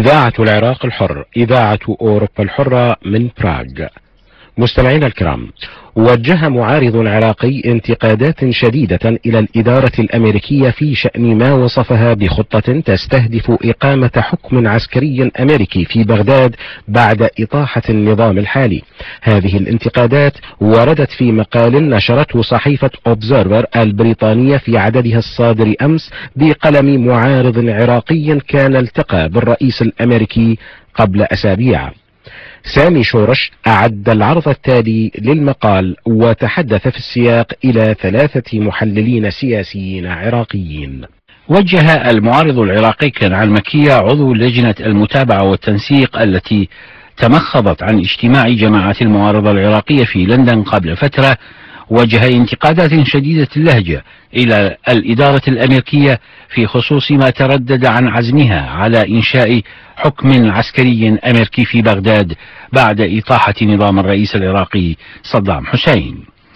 إذاعة العراق الحر، إذاعة أوروبا الحرة من براغ. مستمعينا الكرام، وجه معارض عراقي انتقادات شديدة إلى الإدارة الأمريكية في شأن ما وصفها بخطة تستهدف إقامة حكم عسكري أمريكي في بغداد بعد إطاحة النظام الحالي. هذه الانتقادات وردت في مقال نشرته صحيفة أوبزرفر البريطانية في عددها الصادر أمس بقلم معارض عراقي كان التقى بالرئيس الأمريكي قبل أسابيع. سامي شورش أعد العرض التالي للمقال وتحدث في السياق إلى 3 محللين سياسيين عراقيين. وجه المعارض العراقي كنعان مكية عضو لجنة المتابعة والتنسيق التي تمخضت عن اجتماع جماعات المعارضة العراقية في لندن قبل فترة، وجه انتقادات شديدة اللهجة إلى الإدارة الأمريكية في خصوص ما تردد عن عزمها على إنشاء حكم عسكري أمريكي في بغداد بعد إطاحة نظام الرئيس العراقي صدام حسين.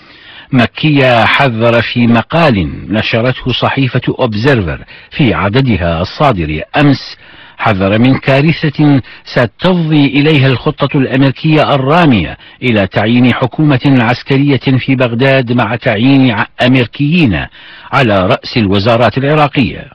مكية حذر في مقال نشرته صحيفة أوبزرفر في عددها الصادر أمس، حذر من كارثة ستفضي إليها الخطة الأمريكية الرامية إلى تعيين حكومة عسكرية في بغداد مع تعيين أمريكيين على رأس الوزارات العراقية.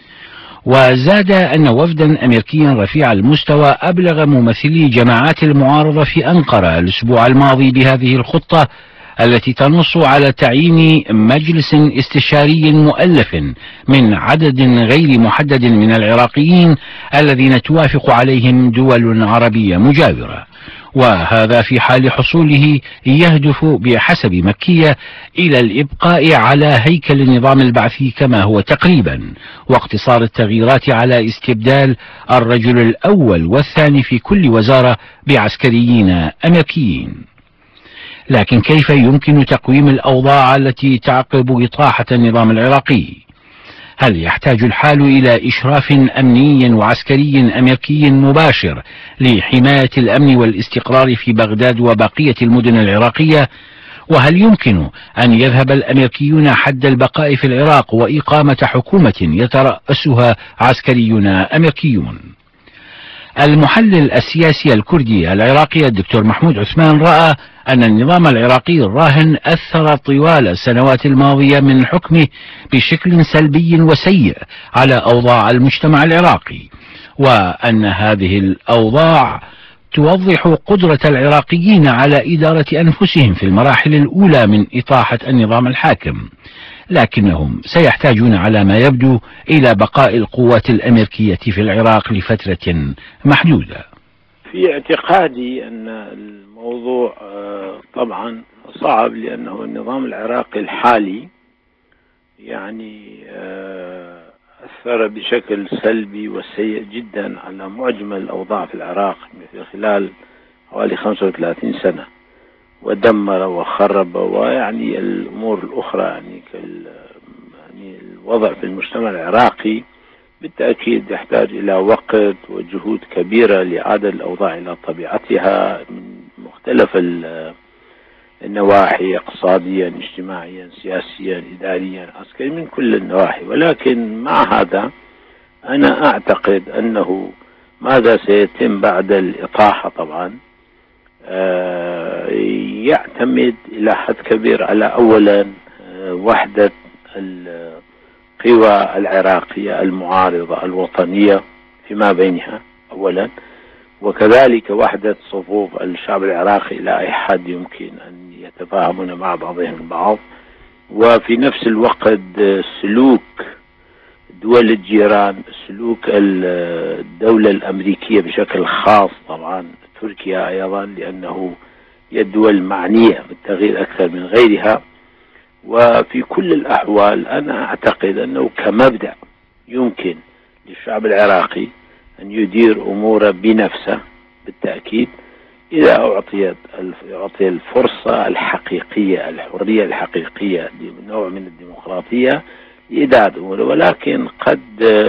وزاد أن وفدا أمريكيا رفيع المستوى أبلغ ممثلي جماعات المعارضة في أنقرة الأسبوع الماضي بهذه الخطة التي تنص على تعيين مجلس استشاري مؤلف من عدد غير محدد من العراقيين الذين توافق عليهم دول عربية مجاورة، وهذا في حال حصوله يهدف بحسب مكية إلى الإبقاء على هيكل النظام البعثي كما هو تقريبا، واقتصار التغييرات على استبدال الرجل الأول والثاني في كل وزارة بعسكريين أمريكيين. لكن كيف يمكن تقويم الأوضاع التي تعقب إطاحة النظام العراقي؟ هل يحتاج الحال إلى إشراف أمني وعسكري أمريكي مباشر لحماية الأمن والاستقرار في بغداد وبقية المدن العراقية؟ وهل يمكن أن يذهب الأمريكيون حد البقاء في العراق وإقامة حكومة يترأسها عسكريون أمريكيون؟ المحلل السياسي الكردي العراقي الدكتور محمود عثمان رأى أن النظام العراقي الراهن أثر طوال السنوات الماضية من حكمه بشكل سلبي وسيء على أوضاع المجتمع العراقي، وأن هذه الأوضاع توضح قدرة العراقيين على إدارة أنفسهم في المراحل الأولى من إطاحة النظام الحاكم، لكنهم سيحتاجون على ما يبدو إلى بقاء القوات الأمريكية في العراق لفترة محدودة. في اعتقادي أن الموضوع طبعا صعب، لأنه النظام العراقي الحالي يعني أثر بشكل سلبي وسيء جدا على معجمل الأوضاع في العراق في خلال حوالي 35 سنة، ودمر وخرب، ويعني الأمور الأخرى يعني الوضع في المجتمع العراقي بالتأكيد يحتاج إلى وقت وجهود كبيرة لإعادة الأوضاع إلى طبيعتها من مختلف النواحي، اقتصاديا، اجتماعيا، سياسيا، إداريا، عسكريا، من كل النواحي. ولكن مع هذا أنا أعتقد أنه ماذا سيتم بعد الإطاحة طبعا يعتمد إلى حد كبير على أولا وحدة القوى العراقية المعارضة الوطنية فيما بينها أولا، وكذلك وحدة صفوف الشعب العراقي إلى أي حد يمكن أن يتفاهمون مع بعضهم البعض، وفي نفس الوقت سلوك دول الجيران، سلوك الدولة الأمريكية بشكل خاص، طبعا تركيا أيضا لأنه هي الدول معنية بالتغيير أكثر من غيرها. وفي كل الأحوال أنا أعتقد أنه كمبدأ يمكن للشعب العراقي أن يدير أموره بنفسه بالتأكيد إذا أعطي الفرصة الحقيقية، الحرية الحقيقية لنوع من الديمقراطية لإدارة أموره. ولكن قد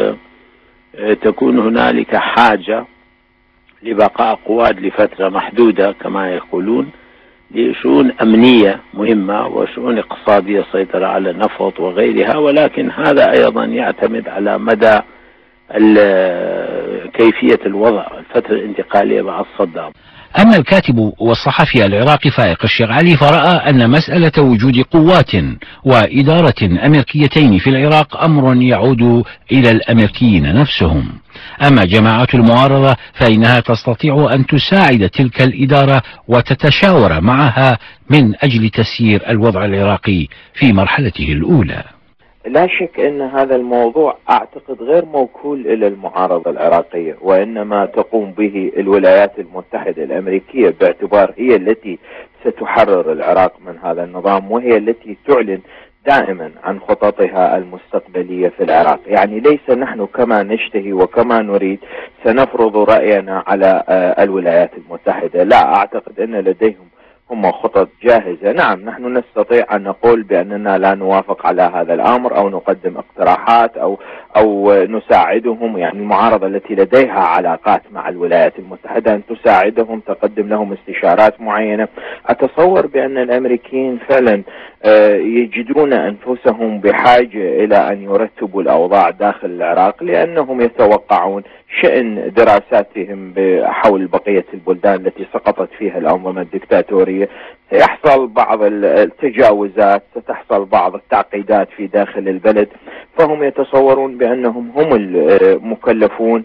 تكون هنالك حاجة لبقاء قوات لفترة محدودة كما يقولون لشؤون أمنية مهمة وشؤون اقتصادية، سيطرة على النفط وغيرها، ولكن هذا أيضا يعتمد على مدى كيفية الوضع الفترة الانتقالية بعد صدام. أما الكاتب والصحفي العراقي فائق الشيخ علي فرأى أن مسألة وجود قوات وإدارة أمريكيتين في العراق أمر يعود إلى الأمريكيين نفسهم. أما جماعات المعارضة فإنها تستطيع أن تساعد تلك الإدارة وتتشاور معها من أجل تسيير الوضع العراقي في مرحلته الأولى. لا شك أن هذا الموضوع أعتقد غير موكول إلى المعارضة العراقية، وإنما تقوم به الولايات المتحدة الأمريكية، باعتبار هي التي ستحرر العراق من هذا النظام، وهي التي تعلن دائما عن خططها المستقبلية في العراق. يعني ليس نحن كما نشتهي وكما نريد سنفرض رأينا على الولايات المتحدة، لا، أعتقد أن لديهم هم خطط جاهزة. نعم، نحن نستطيع أن نقول بأننا لا نوافق على هذا الأمر أو نقدم اقتراحات أو نساعدهم، يعني المعارضة التي لديها علاقات مع الولايات المتحدة أن تساعدهم، تقدم لهم استشارات معينة. أتصور بأن الأمريكيين فعلا يجدون أنفسهم بحاجة إلى أن يرتبوا الأوضاع داخل العراق، لأنهم يتوقعون شأن دراساتهم حول بقية البلدان التي سقطت فيها الأنظمة الدكتاتورية سيحصل بعض التجاوزات، ستحصل بعض التعقيدات في داخل البلد، فهم يتصورون بأنهم هم المكلفون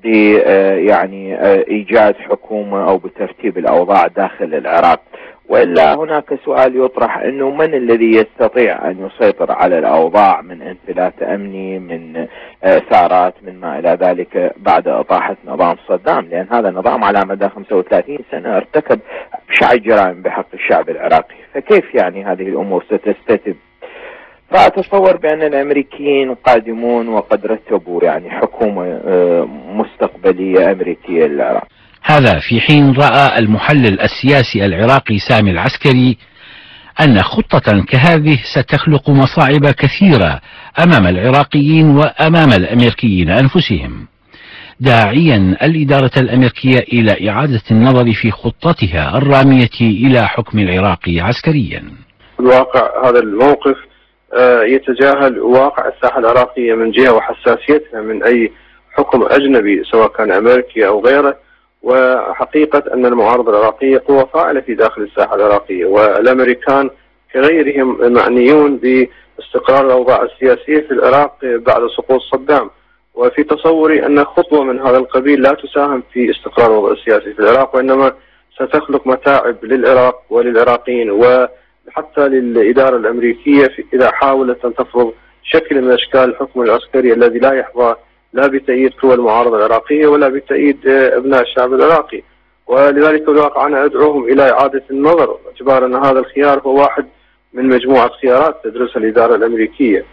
يعني إيجاد حكومة أو بترتيب الأوضاع داخل العراق. وإلا هناك سؤال يطرح أنه من الذي يستطيع أن يسيطر على الأوضاع من انفلات أمني، من ثارات، من ما إلى ذلك بعد إطاحة نظام صدام، لأن هذا النظام على مدى 35 سنة ارتكب أبشع الجرائم بحق الشعب العراقي، فكيف يعني هذه الأمور ستستتب؟ فأتصور بأن الأمريكيين قادمون وقد رتبوا يعني حكومة مستقبلية أمريكية للعراق. هذا في حين رأى المحلل السياسي العراقي سامي العسكري أن خطة كهذه ستخلق مصاعب كثيرة أمام العراقيين وأمام الأمريكيين أنفسهم، داعيا الإدارة الأمريكية إلى إعادة النظر في خطتها الرامية إلى حكم العراق عسكريا. الواقع هذا الموقف يتجاهل واقع الساحة العراقية من جهة وحساسيتها من أي حكم أجنبي سواء كان أمريكي أو غيره، وحقيقة أن المعارضة العراقية قوة فاعلة في داخل الساحة العراقية، والأمريكان كغيرهم معنيون باستقرار الأوضاع السياسية في العراق بعد سقوط صدام. وفي تصوري أن خطوة من هذا القبيل لا تساهم في استقرار الوضع السياسي في العراق، وإنما ستخلق متاعب للعراق وللعراقيين وحتى للإدارة الأمريكية إذا حاولت أن تفرض شكل من أشكال الحكم العسكري الذي لا يحظى لا بتأييد قوى المعارضة العراقية ولا بتأييد أبناء الشعب العراقي. ولذلك الواقع أنا أدعوهم إلى إعادة النظر، باعتبار أن هذا الخيار هو واحد من مجموعة خيارات تدرسها الإدارة الأمريكية.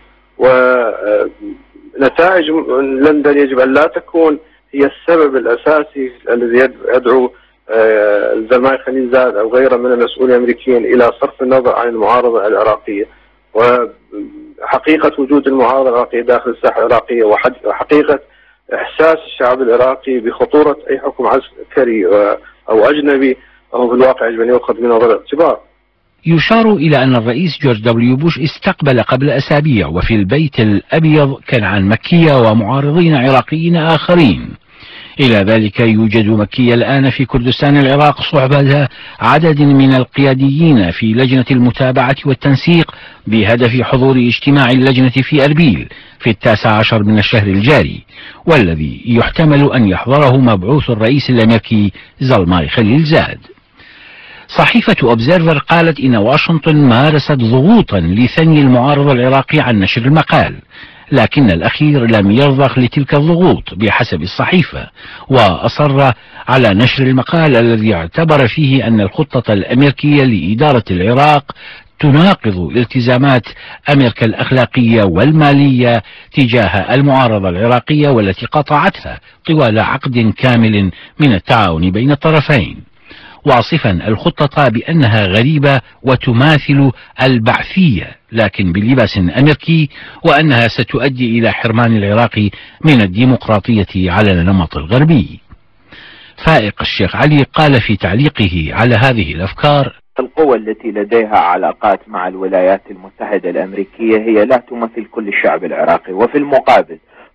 ونتائج لندن يجب أن لا تكون هي السبب الأساسي الذي يدعو الزلماي خليلزاد أو غيره من المسؤولين الأمريكيين إلى صرف النظر عن المعارضة العراقية. وحقيقة وجود المعارضة العراقية داخل الساحة العراقية وحقيقة إحساس الشعب العراقي بخطورة أي حكم عسكري أو أجنبي أو في الواقع يجب أن يؤخذ بنظر الاعتبار. يشار إلى أن الرئيس جورج دبليو بوش استقبل قبل أسابيع وفي البيت الأبيض كنعان مكية ومعارضين عراقيين آخرين. إلى ذلك يوجد مكية الآن في كردستان العراق صحبة عدد من القياديين في لجنة المتابعة والتنسيق بهدف حضور اجتماع اللجنة في أربيل في 19 من الشهر الجاري، والذي يحتمل أن يحضره مبعوث الرئيس الأمريكي زلماي خليلزاد. صحيفة أوبزيرفر قالت إن واشنطن مارست ضغوطا لثني المعارض العراقي عن نشر المقال، لكن الأخير لم يرضخ لتلك الضغوط بحسب الصحيفة، وأصر على نشر المقال الذي اعتبر فيه أن الخطة الأمريكية لإدارة العراق تناقض التزامات أمريكا الأخلاقية والمالية تجاه المعارضة العراقية والتي قطعتها طوال عقد كامل من التعاون بين الطرفين، واصفا الخطة بأنها غريبة وتماثل البعثية لكن بلباس أمريكي، وأنها ستؤدي إلى حرمان العراق من الديمقراطية على النمط الغربي. فائق الشيخ علي قال في تعليقه على هذه الأفكار: القوى التي لديها علاقات مع الولايات المتحدة الأمريكية هي لا تمثل كل الشعب العراقي، وفي المقابل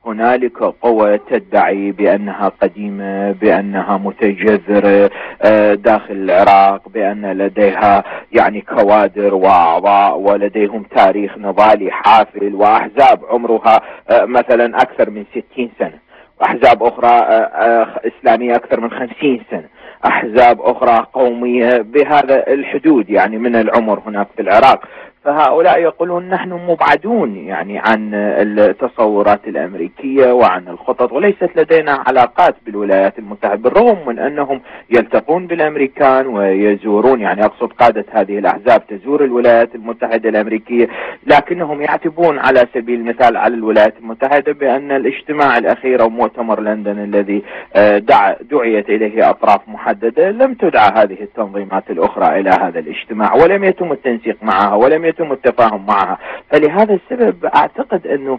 هنالك قوى تدعي بأنها قديمة، بأنها متجذرة داخل العراق، بأن لديها يعني كوادر وأعضاء ولديهم تاريخ نضالي حافل، وأحزاب عمرها مثلا أكثر من 60 سنة، أحزاب أخرى إسلامية أكثر من 50 سنة، أحزاب أخرى قومية بهذا الحدود يعني من العمر هناك في العراق. فهؤلاء يقولون نحن مبعدون يعني عن التصورات الأمريكية وعن الخطط، وليست لدينا علاقات بالولايات المتحدة، بالرغم من أنهم يلتقون بالأمريكان ويزورون، يعني أقصد قادة هذه الأحزاب تزور الولايات المتحدة الأمريكية، لكنهم يعتبون على سبيل المثال على الولايات المتحدة بأن الاجتماع الأخير أو مؤتمر لندن الذي دعيت إليه أطراف محددة لم تدعى هذه التنظيمات الأخرى إلى هذا الاجتماع، ولم يتم التنسيق معها ولم يتم التفاهم معها. فلهذا السبب أعتقد أنه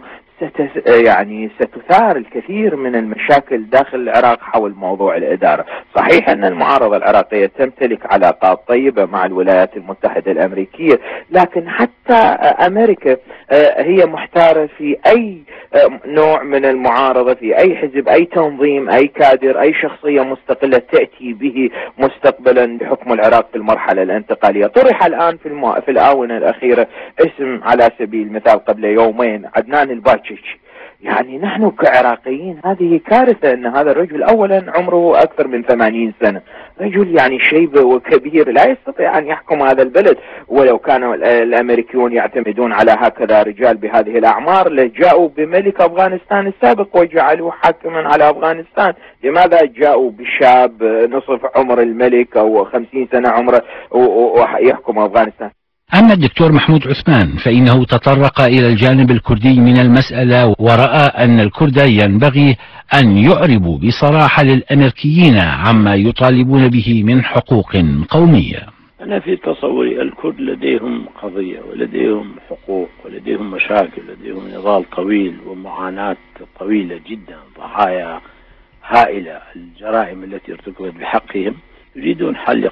ستثار الكثير من المشاكل داخل العراق حول موضوع الإدارة. صحيح أن المعارضة العراقية تمتلك علاقات طيبة مع الولايات المتحدة الأمريكية، لكن حتى أمريكا هي محتارة في أي نوع من المعارضة، في أي حزب، أي تنظيم، أي كادر، أي شخصية مستقلة تأتي به مستقبلا لحكم العراق في المرحلة الانتقالية. طرح الآن في الآونة الأخيرة اسم على سبيل المثال قبل يومين عدنان الباكشي. يعني نحن كعراقيين هذه كارثة أن هذا الرجل أولا عمره أكثر من 80 سنة، رجل يعني شيب وكبير لا يستطيع أن يحكم هذا البلد، ولو كانوا الأمريكيون يعتمدون على هكذا رجال بهذه الأعمار لجاءوا بملك أفغانستان السابق وجعلوه حاكما على أفغانستان. لماذا جاءوا بشاب نصف عمر الملك أو 50 سنة عمره ويحكم أفغانستان؟ أما الدكتور محمود عثمان فإنه تطرق إلى الجانب الكردي من المسألة، ورأى أن الكرد ينبغي أن يعربوا بصراحة للأمريكيين عما يطالبون به من حقوق قومية. أنا في تصوري الكرد لديهم قضية ولديهم حقوق ولديهم مشاكل، لديهم نضال طويل ومعاناة طويلة جدا، ضحايا هائلة الجرائم التي ارتكبت بحقهم. يريدون حل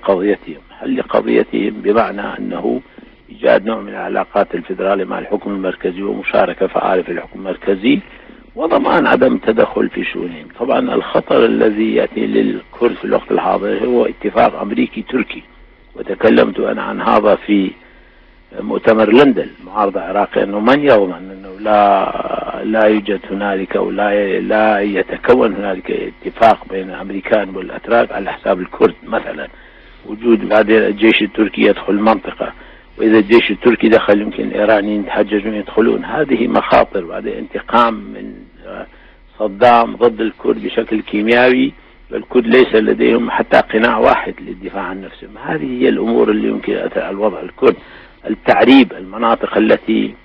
قضيتهم بمعنى أنه إيجاد نوع من العلاقات الفيدرالية مع الحكم المركزي ومشاركة فعالة في الحكم المركزي وضمان عدم تدخل في شؤونهم. طبعا الخطر الذي يأتي للكرد في الوقت الحاضر هو اتفاق أمريكي تركي، وتكلمت أنا عن هذا في مؤتمر لندن المعارضة العراقية، أنه من يضمن أنه لا يوجد هنالك أو لا يتكون هنالك اتفاق بين الأمريكان والأتراك على حساب الكرد. مثلا وجود بعدين الجيش التركي يدخل المنطقة، وإذا الجيش التركي دخل يمكن الإيرانيين يتحججون يدخلون. هذه مخاطر. بعدين انتقام من صدام ضد الكرد بشكل كيميائي، الكرد ليس لديهم حتى قناع واحد للدفاع عن نفسهم. هذه هي الأمور اللي يمكن أثر على الوضع الكرد. التعريب، المناطق التي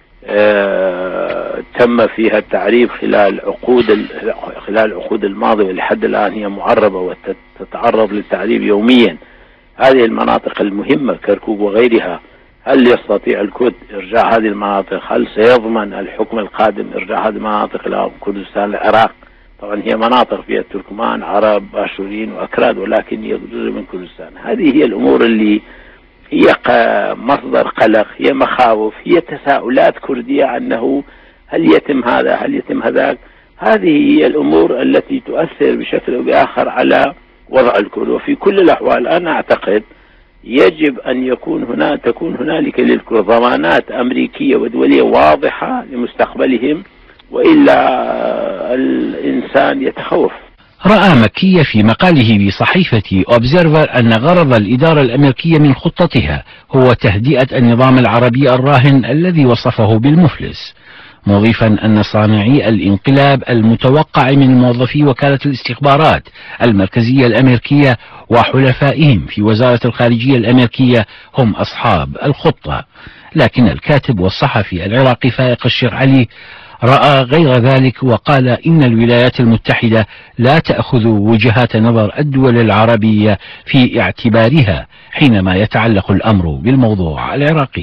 تم فيها التعريب خلال العقود الماضية ولحد الآن هي معربة وتتعرض للتعريب يوميا. هذه المناطق المهمة كركوك وغيرها، هل يستطيع الكرد إرجاع هذه المناطق؟ هل سيضمن الحكم القادم إرجاع هذه المناطق إلى كردستان العراق؟ طبعا هي مناطق فيها تركمان، عرب، باشوريين وأكراد، ولكن هي جزء من كردستان. هذه هي الأمور اللي هي مصدر قلق، هي مخاوف، هي تساؤلات كردية أنه هل يتم هذا، هل يتم هذاك. هذه هي الأمور التي تؤثر بشكل أو بآخر على وضع الكرد. وفي كل الأحوال أنا أعتقد يجب أن تكون هنالك للكرد ضمانات أمريكية ودولية واضحة لمستقبلهم، وإلا الإنسان يتخوف. رأى مكي في مقاله بصحيفة أوبزيرفر أن غرض الإدارة الأمريكية من خطتها هو تهدئة النظام العربي الراهن الذي وصفه بالمفلس، مضيفا أن صانعي الانقلاب المتوقع من موظفي وكالة الاستخبارات المركزية الأمريكية وحلفائهم في وزارة الخارجية الأمريكية هم أصحاب الخطة. لكن الكاتب والصحفي العراقي فائق الشرعلي رأى غير ذلك، وقال إن الولايات المتحدة لا تأخذ وجهات نظر الدول العربية في اعتبارها حينما يتعلق الأمر بالموضوع العراقي.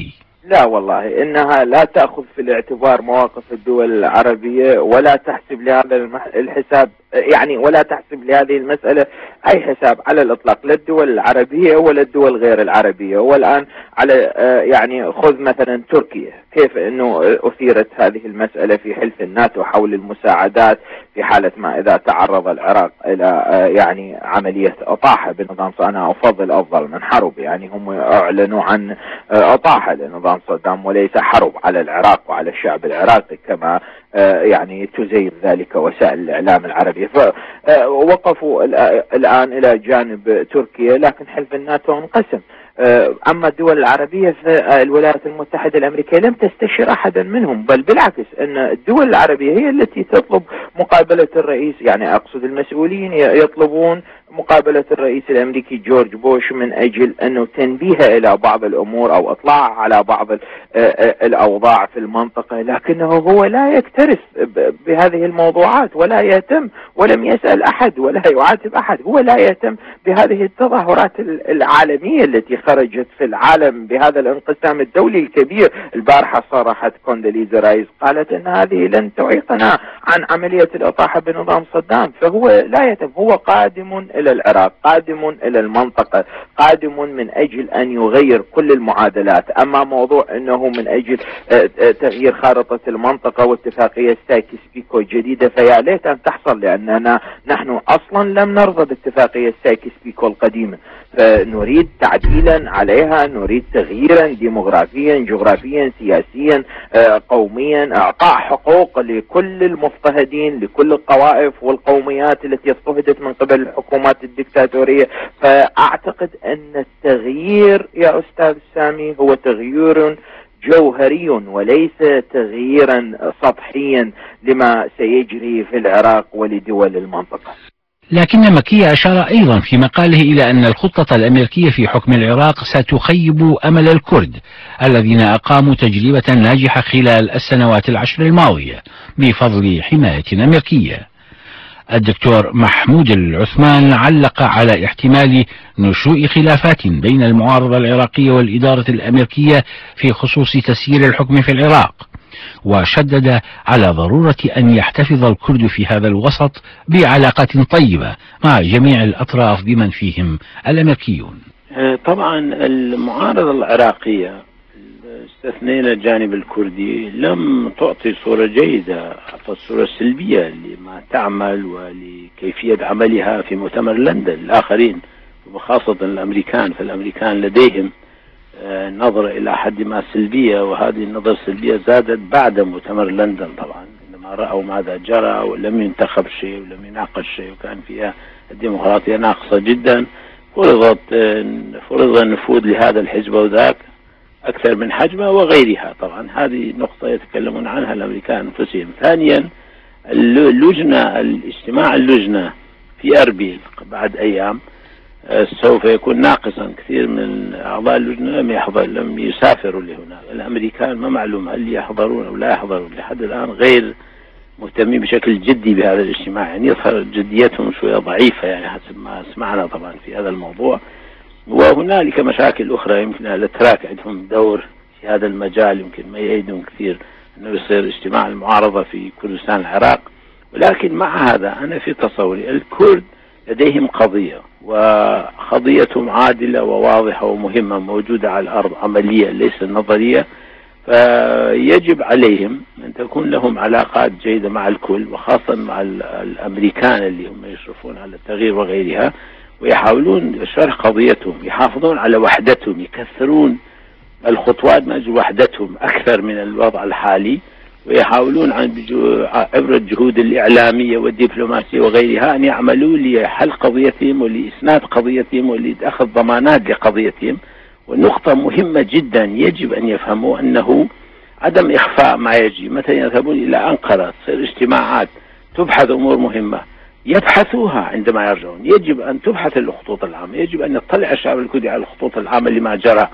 لا والله، إنها لا تأخذ في الاعتبار مواقف الدول العربية ولا تحسب لهذا الحساب، يعني ولا تحسب لهذه المسألة أي حساب على الإطلاق، لا الدول العربية ولا الدول غير العربية. والآن على يعني خذ مثلا تركيا، كيف أنه أثيرت هذه المسألة في حلف الناتو حول المساعدات في حالة ما إذا تعرض العراق إلى يعني عملية إطاحة بنظام أنا أفضل من حرب، يعني هم أعلنوا عن إطاحة لنظام صدام وليس حرب على العراق وعلى الشعب العراقي كما يعني تزيد ذلك وسائل الإعلام العربية. فوقفوا الآن إلى جانب تركيا، لكن حلف الناتو انقسم. أما الدول العربية في الولايات المتحدة الأمريكية لم تستشر أحدا منهم، بل بالعكس أن الدول العربية هي التي تطلب مقابلة الرئيس، يعني أقصد المسؤولين يطلبون مقابلة الرئيس الأمريكي جورج بوش من أجل أنه تنبيه إلى بعض الأمور أو إطلاع على بعض الأوضاع في المنطقة، لكنه هو لا يكترث بهذه الموضوعات ولا يهتم ولم يسأل أحد ولا يعاتب أحد. هو لا يهتم بهذه التظاهرات العالمية التي خرجت في العالم بهذا الانقسام الدولي الكبير. البارحة صرحت كوندوليزا رايس قالت أن هذه لن تعيقنا عن عملية الإطاحة بنظام صدام. فهو لا يهتم، هو قادم إلى العراق، قادم إلى المنطقة، قادم من أجل أن يغير كل المعادلات. أما موضوع أنه من أجل تغيير خارطة المنطقة واتفاقية سايكس بيكو جديدة فيا ليت أن تحصل، لأننا نحن أصلا لم نرضى باتفاقية سايكس بيكو القديمة، فنريد تعديلا عليها، نريد تغييرا ديموغرافيا جغرافيا سياسيا قوميا، اعطاء حقوق لكل المضطهدين، لكل الطوائف والقوميات التي اضطهدت من قبل الحكومات الدكتاتورية. فاعتقد ان التغيير يا استاذ سامي هو تغيير جوهري وليس تغييرا سطحيا لما سيجري في العراق ولدول المنطقة. لكن مكي أشار أيضا في مقاله إلى أن الخطة الأمريكية في حكم العراق ستخيب أمل الكرد الذين أقاموا تجربة ناجحة خلال السنوات العشر الماضية بفضل حماية أمريكية. الدكتور محمود العثمان علق على احتمال نشوء خلافات بين المعارضة العراقية والإدارة الأمريكية في خصوص تسيير الحكم في العراق، وشدد على ضرورة أن يحتفظ الكرد في هذا الوسط بعلاقات طيبة مع جميع الأطراف بمن فيهم الأمريكيون. طبعا المعارضة العراقية استثنينا الجانب الكردي لم تعطي صورة جيدة، أعطت صورة سلبية لما تعمل ولكيفية عملها في مؤتمر لندن. الآخرين وخاصة الأمريكان، فالأمريكان لديهم نظرة إلى حد ما سلبية، وهذه النظرة السلبية زادت بعد مؤتمر لندن طبعا، عندما رأوا ماذا جرى ولم ينتخب شيء ولم يناقش شيء وكان فيها الديمقراطية ناقصة جدا. فرض النفوذ لهذا الحزب وذاك أكثر من حجمه وغيرها. طبعا هذه نقطة يتكلمون عنها الأمريكان أنفسهم. ثانيا الاجتماع اللجنة في أربيل بعد أيام سوف يكون ناقصا. كثير من أعضاء اللجنة لم يسافروا لهنا. الأمريكان ما معلوم هل يحضرون أو لا يحضرون، لحد الآن غير مهتمين بشكل جدي بهذا الاجتماع، يعني يظهر جديتهم شوية ضعيفة يعني حسب ما سمعنا طبعا في هذا الموضوع. وهنالك مشاكل أخرى يمكن الأتراك عندهم دور في هذا المجال، يمكن ما يأيدون كثير أنه يصير اجتماع المعارضة في كردستان العراق. ولكن مع هذا أنا في تصوري الكرد لديهم قضية، وقضيتهم عادلة وواضحة ومهمة موجودة على الأرض، عملية ليس نظرية. فيجب عليهم أن تكون لهم علاقات جيدة مع الكل، وخاصة مع الأمريكان اللي هم يشرفون على التغيير وغيرها، ويحاولون شرح قضيتهم، يحافظون على وحدتهم، يكثرون الخطوات من أجل وحدتهم أكثر من الوضع الحالي، ويحاولون عبر الجهود الإعلامية والدبلوماسية وغيرها أن يعملوا لحل قضيتهم ولإسناد قضيتهم ولأخذ ضمانات لقضيتهم. ونقطة مهمة جدا يجب أن يفهموا أنه عدم إخفاء ما يجي. مثلا يذهبون إلى أنقرة تصير اجتماعات تبحث أمور مهمة، يبحثوها عندما يرجعون. يجب أن تبحث الخطوط العامة، يجب أن يطلع الشعب الكردي على الخطوط العامة لما جرى.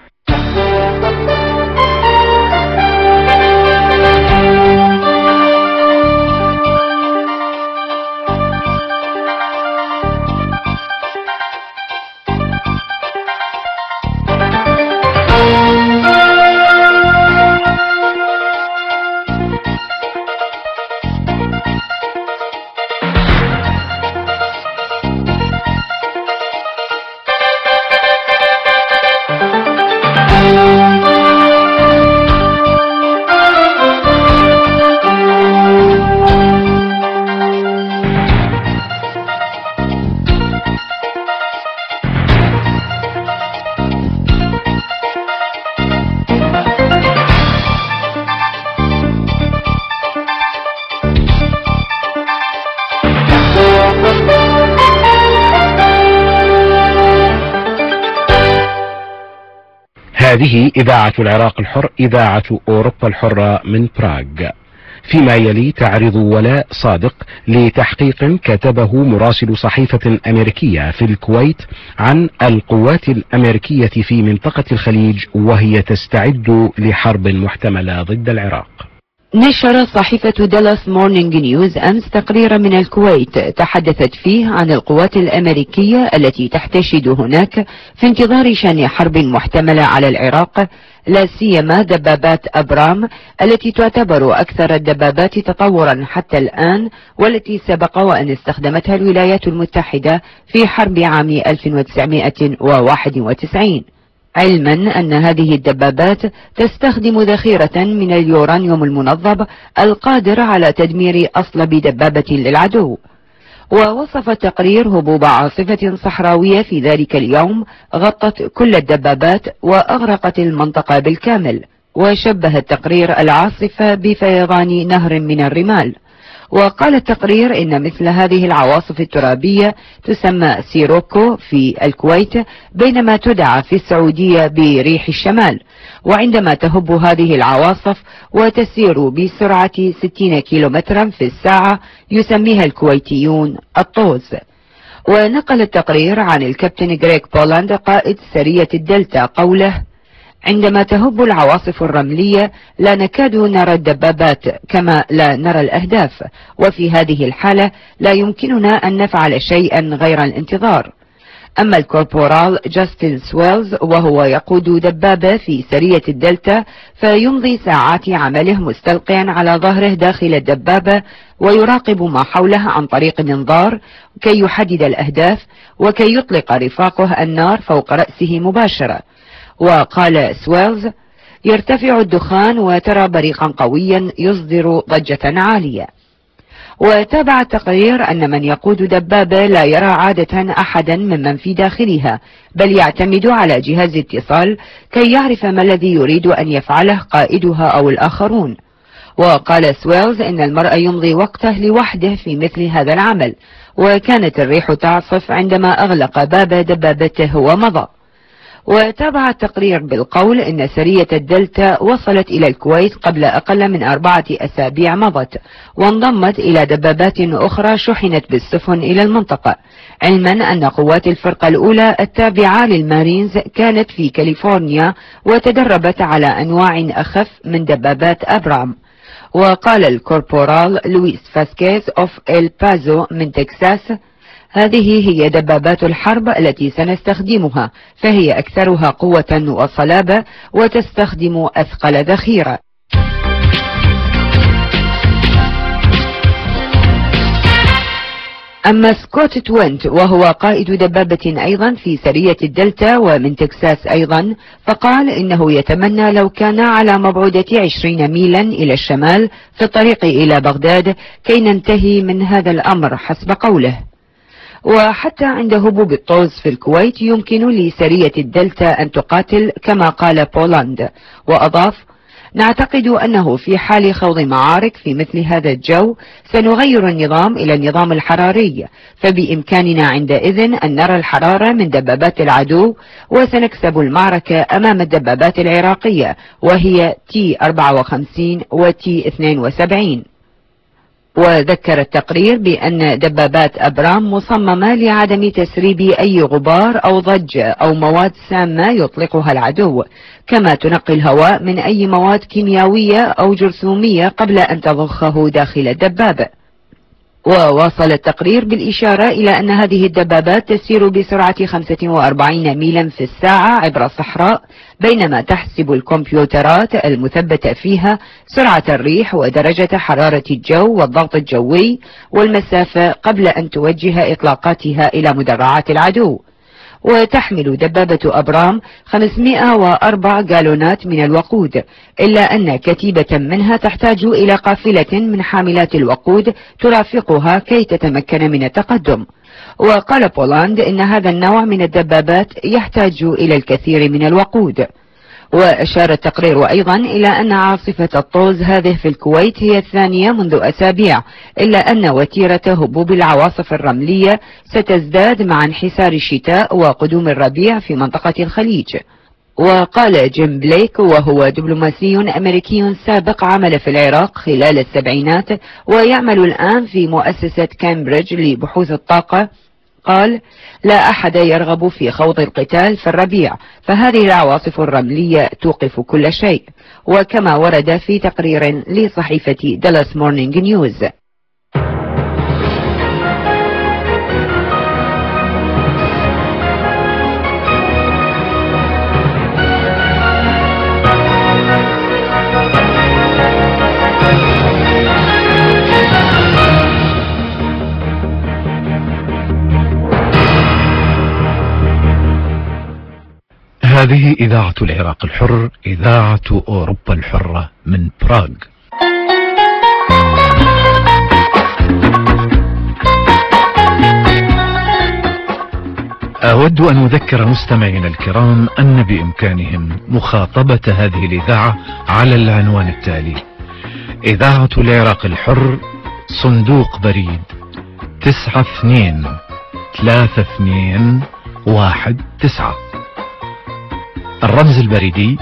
هذه إذاعة العراق الحر، إذاعة أوروبا الحرة من براغ. فيما يلي تعرض ولاء صادق لتحقيق كتبه مراسل صحيفة أمريكية في الكويت عن القوات الأمريكية في منطقة الخليج وهي تستعد لحرب محتملة ضد العراق. نشرت صحيفة دالاس مورنينج نيوز أمس تقريرا من الكويت تحدثت فيه عن القوات الأمريكية التي تحتشد هناك في انتظار شن حرب محتملة على العراق، لا سيما دبابات أبرام التي تعتبر أكثر الدبابات تطورا حتى الآن، والتي سبق وأن استخدمتها الولايات المتحدة في حرب عام 1991، علما أن هذه الدبابات تستخدم ذخيرة من اليورانيوم المنظم القادر على تدمير أصلب دبابة للعدو. ووصف التقرير هبوب عاصفة صحراوية في ذلك اليوم غطت كل الدبابات وأغرقت المنطقة بالكامل، وشبه التقرير العاصفة بفيضان نهر من الرمال. وقال التقرير إن مثل هذه العواصف الترابية تسمى سيروكو في الكويت، بينما تدعى في السعودية بريح الشمال. وعندما تهب هذه العواصف وتسير بسرعة 60 كيلومترا في الساعة يسميها الكويتيون الطوز. ونقل التقرير عن الكابتن غريغ بولاند قائد سرية الدلتا قوله: عندما تهب العواصف الرملية لا نكاد نرى الدبابات كما لا نرى الأهداف، وفي هذه الحالة لا يمكننا أن نفعل شيئا غير الانتظار. أما الكوربورال جاستن سويلز وهو يقود دبابة في سرية الدلتا فيمضي ساعات عمله مستلقيا على ظهره داخل الدبابة ويراقب ما حوله عن طريق المنظار كي يحدد الأهداف وكي يطلق رفاقه النار فوق رأسه مباشرة. وقال سويلز: يرتفع الدخان وترى بريقا قويا يصدر ضجة عالية. وتابع التقرير أن من يقود دبابة لا يرى عادة أحدا ممن في داخلها، بل يعتمد على جهاز اتصال كي يعرف ما الذي يريد أن يفعله قائدها أو الآخرون. وقال سويلز إن المرء يمضي وقته لوحده في مثل هذا العمل، وكانت الريح تعصف عندما أغلق باب دبابته ومضى. وتابع التقرير بالقول إن سرية الدلتا وصلت إلى الكويت قبل أقل من 4 أسابيع مضت، وانضمت إلى دبابات أخرى شحنت بالسفن إلى المنطقة، علما أن قوات الفرقة الأولى التابعة للمارينز كانت في كاليفورنيا وتدربت على أنواع أخف من دبابات أبرام. وقال الكوربورال لويس فاسكيز أوف إل بازو من تكساس: هذه هي دبابات الحرب التي سنستخدمها، فهي أكثرها قوة وصلابة وتستخدم أثقل ذخيرة. أما سكوت توينت وهو قائد دبابة أيضا في سرية الدلتا ومن تكساس أيضا، فقال إنه يتمنى لو كان على مبعودة 20 ميلا إلى الشمال في الطريق إلى بغداد كي ننتهي من هذا الأمر حسب قوله. وحتى عند هبوب الطوز في الكويت يمكن لسرية الدلتا أن تقاتل كما قال بولاند، وأضاف: نعتقد أنه في حال خوض معارك في مثل هذا الجو سنغير النظام إلى النظام الحراري، فبإمكاننا عندئذ أن نرى الحرارة من دبابات العدو وسنكسب المعركة أمام الدبابات العراقية وهي T-54 و T-72. وذكر التقرير بأن دبابات أبرام مصممة لعدم تسريب أي غبار أو ضج أو مواد سامة يطلقها العدو، كما تنقي الهواء من أي مواد كيميائية أو جرثومية قبل أن تضخه داخل الدبابة. وواصل التقرير بالإشارة إلى أن هذه الدبابات تسير بسرعة 45 ميلا في الساعة عبر الصحراء، بينما تحسب الكمبيوترات المثبتة فيها سرعة الريح ودرجة حرارة الجو والضغط الجوي والمسافة قبل أن توجه إطلاقاتها إلى مدرعات العدو. وتحمل دبابة أبرام 504 جالونات من الوقود، إلا أن كتيبة منها تحتاج إلى قافلة من حاملات الوقود ترافقها كي تتمكن من التقدم. وقال بولاند إن هذا النوع من الدبابات يحتاج إلى الكثير من الوقود. وأشار التقرير أيضا إلى أن عاصفة الطوز هذه في الكويت هي الثانية منذ أسابيع، إلا أن وتيرة هبوب العواصف الرملية ستزداد مع انحسار الشتاء وقدوم الربيع في منطقة الخليج. وقال جيم بليك وهو دبلوماسي أمريكي سابق عمل في العراق خلال السبعينات ويعمل الآن في مؤسسة كامبريدج لبحوث الطاقة، قال: لا أحد يرغب في خوض القتال في الربيع، فهذه العواصف الرملية توقف كل شيء. وكما ورد في تقرير لصحيفة دالاس مورنينج نيوز. هذه إذاعة العراق الحر، إذاعة أوروبا الحرة من براغ. أود أن أذكر مستمعينا الكرام أن بإمكانهم مخاطبة هذه الإذاعة على العنوان التالي: إذاعة العراق الحر، صندوق بريد 923219، الرمز البريدي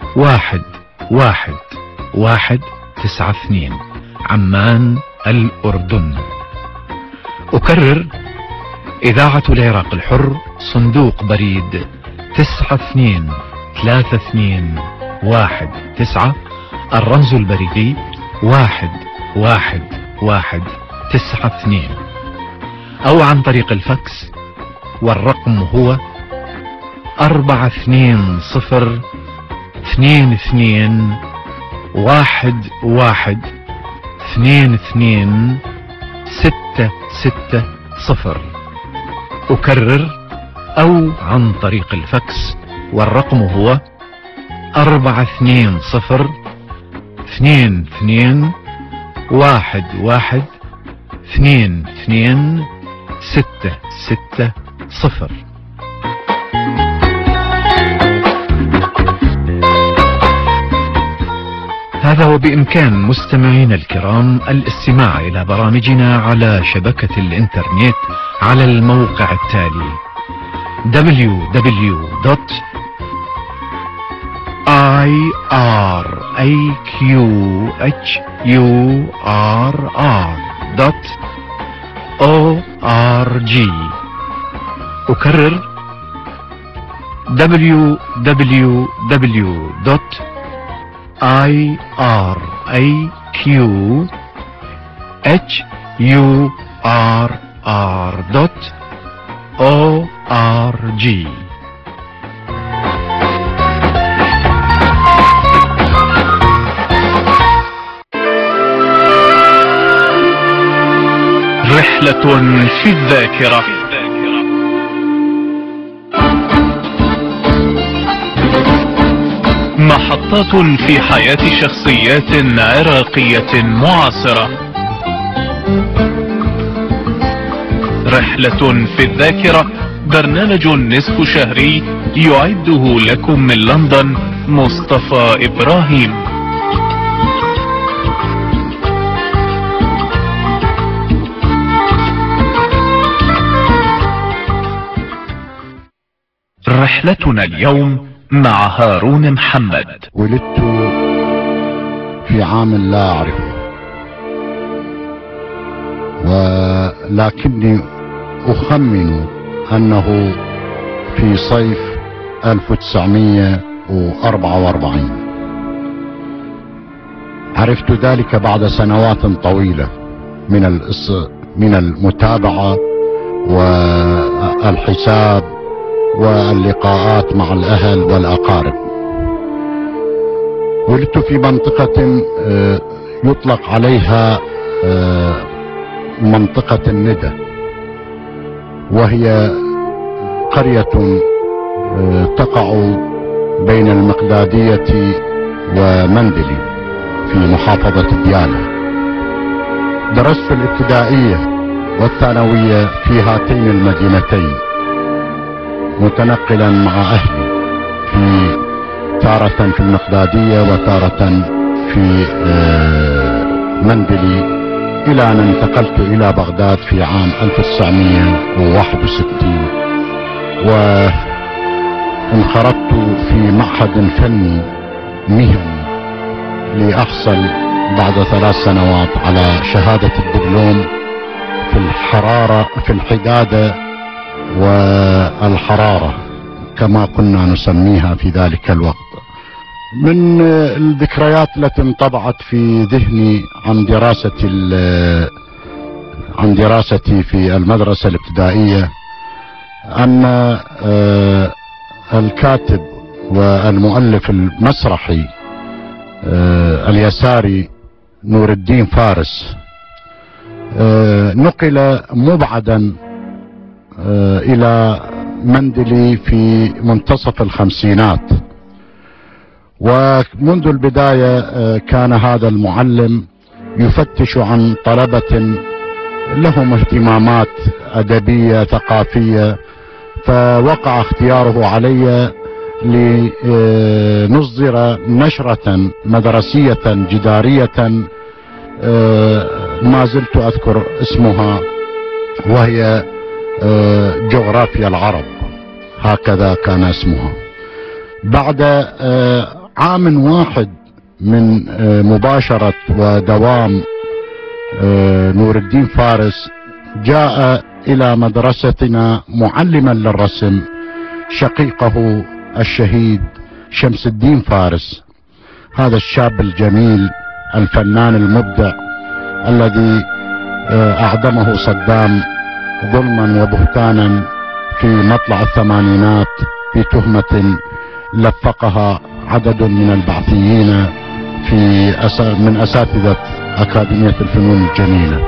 11192، عمان الأردن. أكرر: إذاعة العراق الحر، صندوق بريد 923219، الرمز البريدي 11192، أو عن طريق الفاكس، والرقم هو 420-22-11-22-660. أكرر: أو عن طريق الفاكس، والرقم هو 420-22-11-22-660. هذا وبإمكان مستمعينا الكرام الاستماع إلى برامجنا على شبكة الإنترنت على الموقع التالي: www.iraqhurr.org. أكرر: www.iraqhurr.org. رحلة في الذاكرة. محطات في حياة شخصيات عراقية معاصرة. رحلة في الذاكرة، برنامج نصف شهري يعده لكم من لندن مصطفى إبراهيم. رحلتنا اليوم مع هارون محمد. ولدت في عام لا أعرفه، ولكني أخمن أنه في صيف 1944. عرفت ذلك بعد سنوات طويلة من المتابعة والحساب واللقاءات مع الأهل والأقارب. ولدت في منطقة يطلق عليها منطقة الندى، وهي قرية تقع بين المقدادية ومندلي في محافظة ديالى. درست الابتدائية والثانوية في هاتين المدينتين، متنقلا مع أهلي في تارة في المقدادية وتارة في مندلي، إلى أن انتقلت إلى بغداد في عام 1961. وفي انخرطت في معهد فني مهني لأحصل بعد 3 سنوات على شهادة الدبلوم في الحرارة، في الحدادة والحرارة كما كنا نسميها في ذلك الوقت. من الذكريات التي انطبعت في ذهني عن دراستي في المدرسة الابتدائية أن الكاتب والمؤلف المسرحي اليساري نور الدين فارس نقل مبعدا إلى مندلي في منتصف الخمسينات، ومنذ البداية كان هذا المعلم يفتش عن طلبة لهم اهتمامات أدبية ثقافية، فوقع اختياره علي لنصدر نشرة مدرسية جدارية ما زلت أذكر اسمها، وهي جغرافيا العرب، هكذا كان اسمها. بعد عام واحد من مباشرة ودوام نور الدين فارس جاء إلى مدرستنا معلما للرسم شقيقه الشهيد شمس الدين فارس، هذا الشاب الجميل الفنان المبدع الذي أعدمه صدام ظلما وبهتانا في مطلع الثمانينات في تهمة لفقها عدد من البعثيين من أساتذة أكاديمية الفنون الجميلة.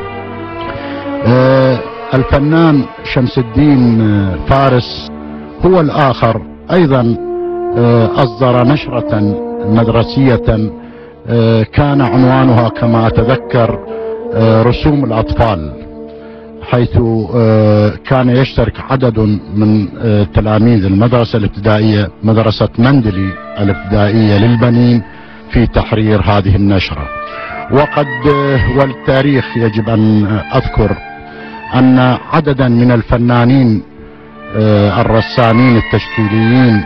الفنان شمس الدين فارس هو الآخر أيضا أصدر نشرة مدرسية كان عنوانها كما أتذكر رسوم الأطفال، حيث كان يشترك عدد من تلاميذ المدرسة الابتدائية، مدرسة مندلي الابتدائية للبنين، في تحرير هذه النشرة. والتاريخ يجب أن أذكر أن عددا من الفنانين الرسامين التشكيليين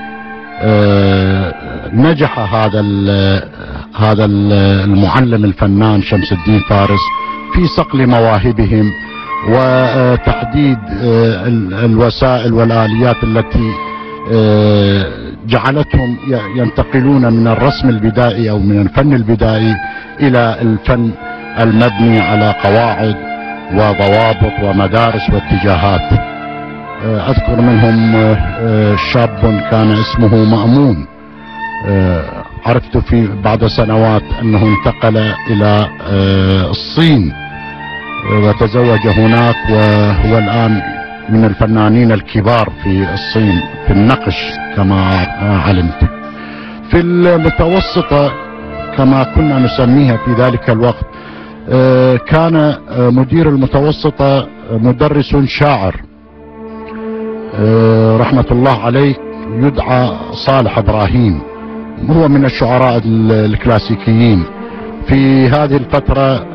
نجح هذا المعلم الفنان شمس الدين فارس في صقل مواهبهم وتحديد الوسائل والآليات التي جعلتهم ينتقلون من الرسم البدائي أو من الفن البدائي إلى الفن المبني على قواعد وضوابط ومدارس واتجاهات. أذكر منهم شاب كان اسمه مأمون، عرفت في بعد سنوات أنه انتقل إلى الصين وتزوج هناك، وهو الآن من الفنانين الكبار في الصين في النقش كما علمت. في المتوسطة كما كنا نسميها في ذلك الوقت كان مدير المتوسطة مدرس شاعر رحمة الله عليه يدعى صالح إبراهيم، هو من الشعراء الكلاسيكيين. في هذه الفترة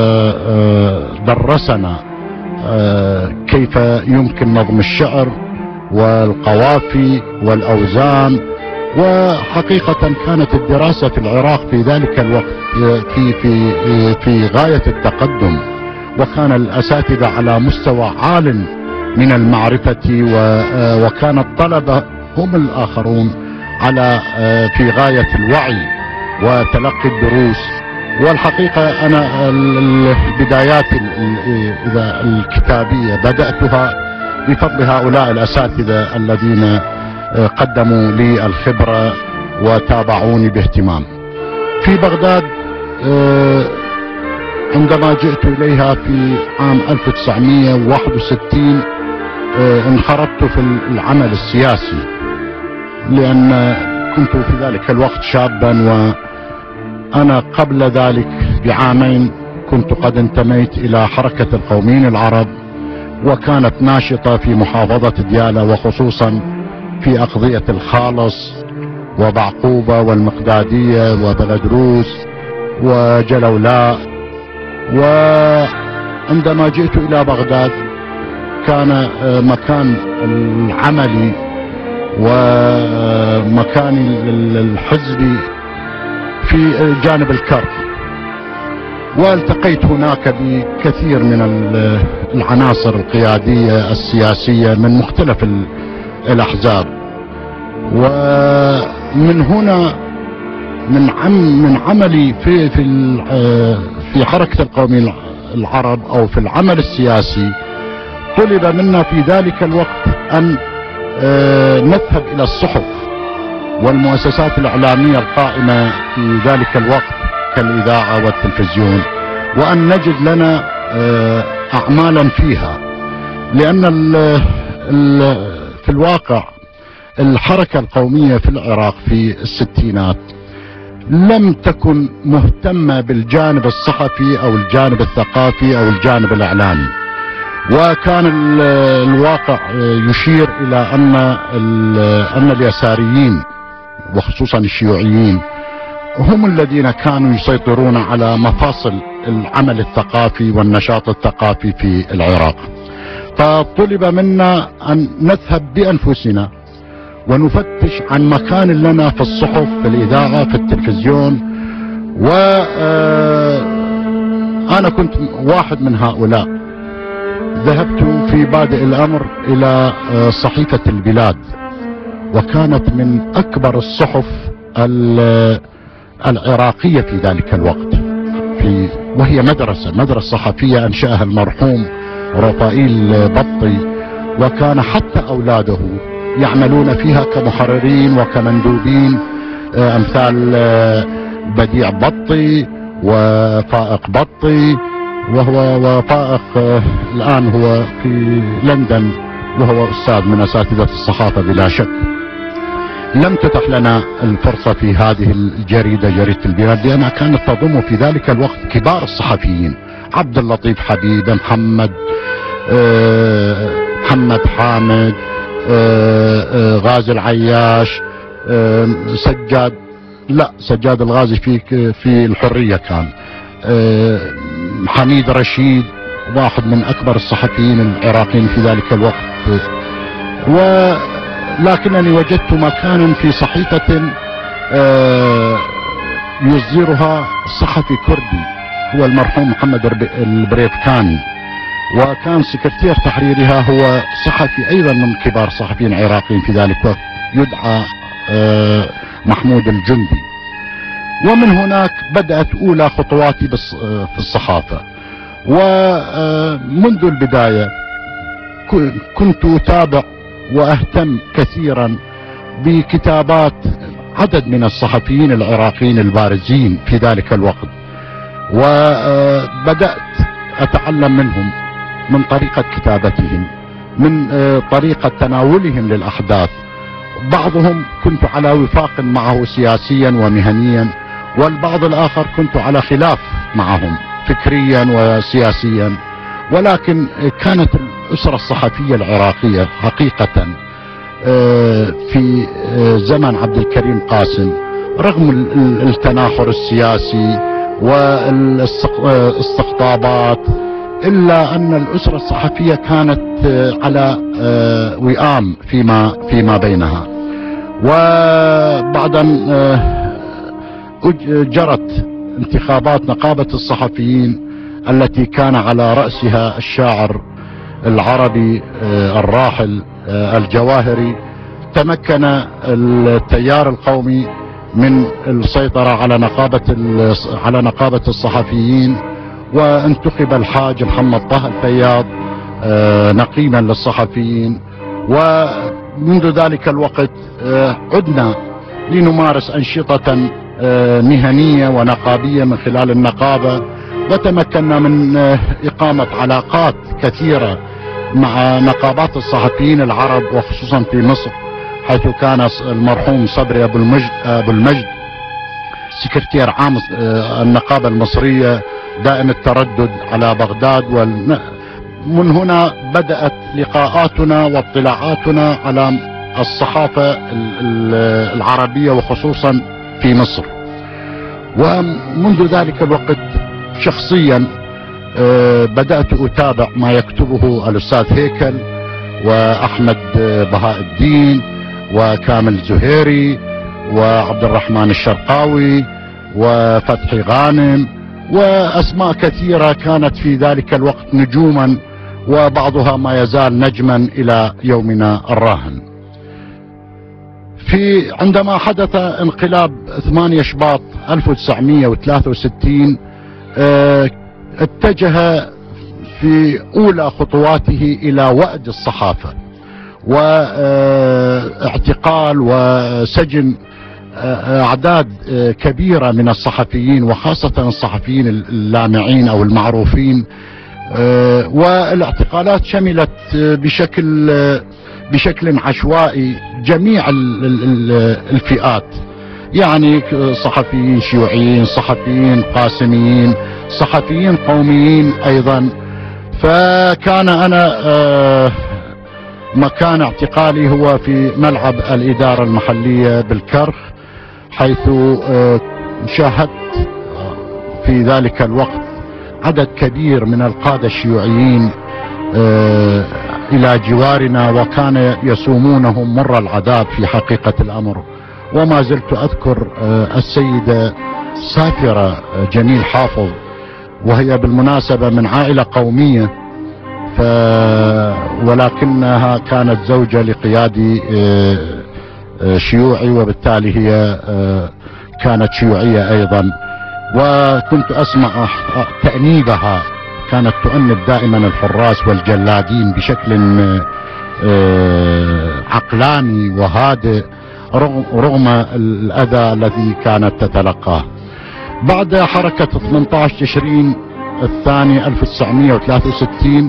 درسنا كيف يمكن نظم الشعر والقوافي والأوزان، وحقيقة كانت الدراسة في العراق في ذلك الوقت في غاية التقدم، وكان الأساتذة على مستوى عال من المعرفة، وكان الطلبة هم الآخرون في غاية الوعي وتلقي الدروس. والحقيقة أنا البدايات الكتابية بدأتها بفضل هؤلاء الأساتذة الذين قدموا لي الخبرة وتابعوني باهتمام. في بغداد عندما جئت إليها في عام 1961 انخرطت في العمل السياسي، لأن كنت في ذلك الوقت شابا، وأنا قبل ذلك بعامين كنت قد انتميت إلى حركة القوميين العرب، وكانت ناشطة في محافظة ديالى وخصوصا في أقضية الخالص وبعقوبة والمقدادية وبلدروس وجلولاء. وعندما جئت إلى بغداد كان مكان العمل ومكاني الحزبي في جانب الكرب، والتقيت هناك بكثير من العناصر القيادية السياسية من مختلف الأحزاب. ومن هنا من عملي في حركة القوميين العرب أو في العمل السياسي، طلب منا في ذلك الوقت أن نذهب إلى الصحف والمؤسسات الإعلامية القائمة في ذلك الوقت كالإذاعة والتلفزيون، وأن نجد لنا أعمالا فيها، لأن في الواقع الحركة القومية في العراق في الستينات لم تكن مهتمة بالجانب الصحفي أو الجانب الثقافي أو الجانب الإعلامي، وكان الواقع يشير إلى أن اليساريين وخصوصا الشيوعيين هم الذين كانوا يسيطرون على مفاصل العمل الثقافي والنشاط الثقافي في العراق. فطلب منا أن نذهب بأنفسنا ونفتش عن مكان لنا في الصحف، في الإذاعة، في التلفزيون. وأنا كنت واحد من هؤلاء. ذهبت في بادئ الأمر إلى صحيفة البلاد، وكانت من أكبر الصحف العراقية في ذلك الوقت، وهي مدرسة صحفية أنشأها المرحوم رفائيل بطي، وكان حتى أولاده يعملون فيها كمحررين وكمندوبين، أمثال بديع بطي وفائق بطي، وفائق الآن هو في لندن وهو أستاذ من أساتذة الصحافة بلا شك. لم تتح لنا الفرصة في هذه الجريدة، جريدة البلاد، لأنها كانت تضم في ذلك الوقت كبار الصحفيين: عبد اللطيف حبيب، محمد حامد، غازي العياش، سجاد الغازي في الحرية كان، حميد رشيد واحد من أكبر الصحفيين العراقيين في ذلك الوقت. ولكنني وجدت مكانا في صحيفة يصدرها صحفي كردي هو المرحوم محمد البريفكاني، وكان سكرتير تحريرها هو صحفي أيضا من كبار الصحفيين العراقيين في ذلك الوقت يدعى محمود الجندي. ومن هناك بدأت أولى خطواتي في الصحافة. ومنذ البداية كنت أتابع وأهتم كثيرا بكتابات عدد من الصحفيين العراقيين البارزين في ذلك الوقت، وبدأت أتعلم منهم، من طريقة كتابتهم، من طريقة تناولهم للأحداث. بعضهم كنت على وفاق معه سياسيا ومهنيا، والبعض الآخر كنت على خلاف معهم فكريا وسياسيا. ولكن كانت الأسرة الصحفية العراقية حقيقة في زمن عبد الكريم قاسم، رغم التناحر السياسي والاستقطابات، إلا أن الأسرة الصحفية كانت على وئام فيما بينها. وبعد أن جرت انتخابات نقابة الصحفيين التي كان على رأسها الشاعر العربي الراحل الجواهري، تمكن التيار القومي من السيطرة على نقابة الصحفيين، وانتخب الحاج محمد طه الفياض نقيبا للصحفيين. ومنذ ذلك الوقت عدنا لنمارس أنشطة مهنية ونقابية من خلال النقابة، وتمكنا من إقامة علاقات كثيرة مع نقابات الصحفيين العرب، وخصوصا في مصر، حيث كان المرحوم صبري أبو المجد سكرتير عام النقابة المصرية دائم التردد على بغداد. ومن هنا بدأت لقاءاتنا واطلاعاتنا على الصحافة العربية وخصوصا في مصر. ومنذ ذلك الوقت شخصيا بدأت أتابع ما يكتبه الأستاذ هيكل وأحمد بهاء الدين وكامل زهيري وعبد الرحمن الشرقاوي وفتحي غانم وأسماء كثيرة كانت في ذلك الوقت نجوما، وبعضها ما يزال نجما إلى يومنا الراهن. عندما حدث انقلاب 8 شباط 1963 اتجه في أولى خطواته إلى وأد الصحافة واعتقال وسجن أعداد كبيرة من الصحفيين، وخاصة الصحفيين اللامعين أو المعروفين، والاعتقالات شملت بشكل عشوائي جميع الفئات، يعني صحفيين شيوعيين، صحفيين قاسميين، صحفيين قوميين أيضا. فكان أنا مكان اعتقالي هو في ملعب الإدارة المحلية بالكرخ، حيث شاهدت في ذلك الوقت عدد كبير من القادة الشيوعيين إلى جوارنا، وكان يسومونهم مر العذاب في حقيقة الأمر. وما زلت أذكر السيدة سافرة جميل حافظ، وهي بالمناسبة من عائلة قومية، ولكنها كانت زوجة لقيادي شيوعي، وبالتالي هي كانت شيوعية أيضا. وكنت أسمع تأنيبها، كانت تؤنب دائما الحراس والجلادين بشكل عقلاني وهادئ رغم الأذى الذي كانت تتلقاه. بعد حركة 18 تشرين الثاني 1963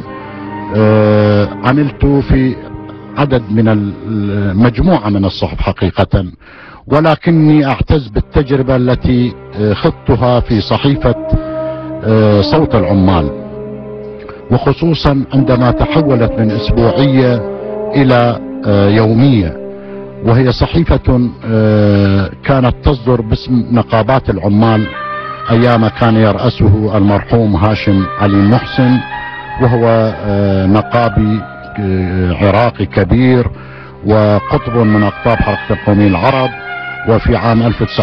عملت في عدد من المجموعة من الصحف حقيقة، ولكني أعتز بالتجربة التي خضتها في صحيفة صوت العمال، وخصوصا عندما تحولت من أسبوعية إلى يومية، وهي صحيفة كانت تصدر باسم نقابات العمال أيام كان يرأسه المرحوم هاشم علي محسن، وهو نقابي عراقي كبير وقطب من أقطاب حركة القوميين العرب. وفي عام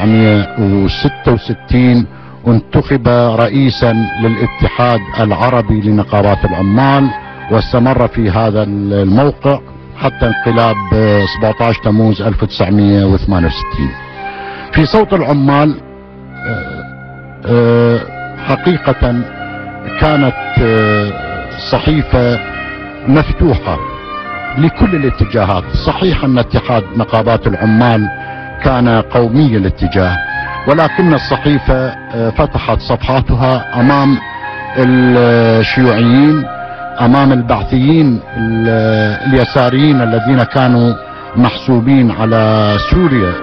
1966 انتخب رئيسا للاتحاد العربي لنقابات العمال، واستمر في هذا الموقع حتى انقلاب 17 تموز 1968. في صوت العمال حقيقة كانت صحيفة مفتوحة لكل الاتجاهات. صحيح أن اتحاد نقابات العمال كان قومي الاتجاه، ولكن الصحيفة فتحت صفحاتها أمام الشيوعيين، أمام البعثيين اليساريين الذين كانوا محسوبين على سوريا،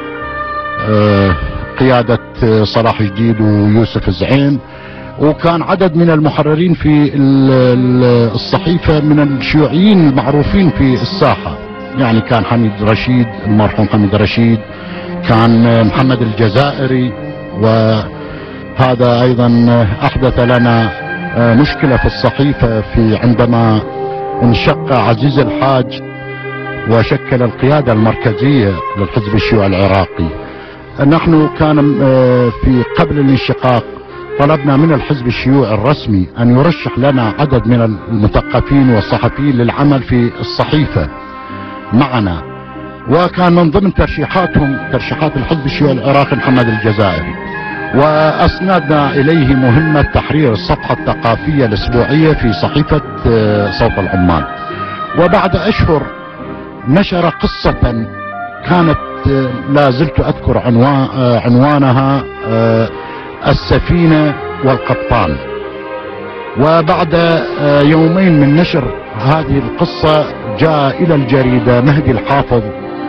قيادة صلاح جديد ويوسف زعين. وكان عدد من المحررين في الصحيفة من الشيوعيين المعروفين في الساحة، يعني كان حميد رشيد، المرحوم حميد رشيد، كان محمد الجزائري، وهذا أيضا أحدث لنا مشكلة في الصحيفة عندما انشق عزيز الحاج وشكل القيادة المركزية للحزب الشيوعي العراقي. نحن كان في قبل الانشقاق طلبنا من الحزب الشيوعي الرسمي أن يرشح لنا عدد من المثقفين والصحفيين للعمل في الصحيفة معنا، وكان من ضمن ترشيحات الحزب الشيوعي العراقي محمد الجزائري، وأسندنا إليه مهمة تحرير الصفحة الثقافية الأسبوعية في صحيفة صوت العمال. وبعد أشهر نشر قصة كانت لا زلت أذكر عنوانها السفينة والقبطان. وبعد يومين من نشر هذه القصة جاء إلى الجريدة مهدي الحافظ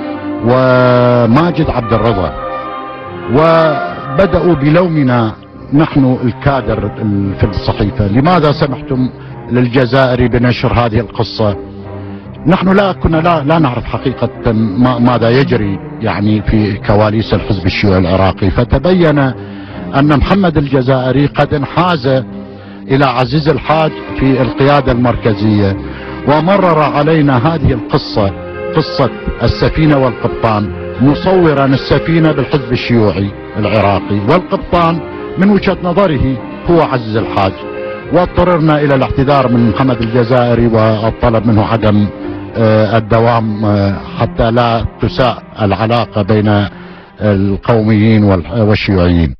وماجد عبد الرضا، وبدأوا بلومنا نحن الكادر في الصحيفة: لماذا سمحتم للجزائري بنشر هذه القصة؟ نحن كنا لا نعرف حقيقة ماذا يجري يعني في كواليس الحزب الشيوعي العراقي. فتبين أن محمد الجزائري قد انحاز إلى عزيز الحاج في القيادة المركزية، ومرر علينا هذه القصة قصة السفينة والقبطان مصورا السفينة بالحزب الشيوعي العراقي والقبطان من وجهة نظره هو عزيز الحاج، واضطررنا إلى الاعتذار من محمد الجزائري والطلب منه عدم الدوام حتى لا تساء العلاقة بين القوميين والشيوعيين.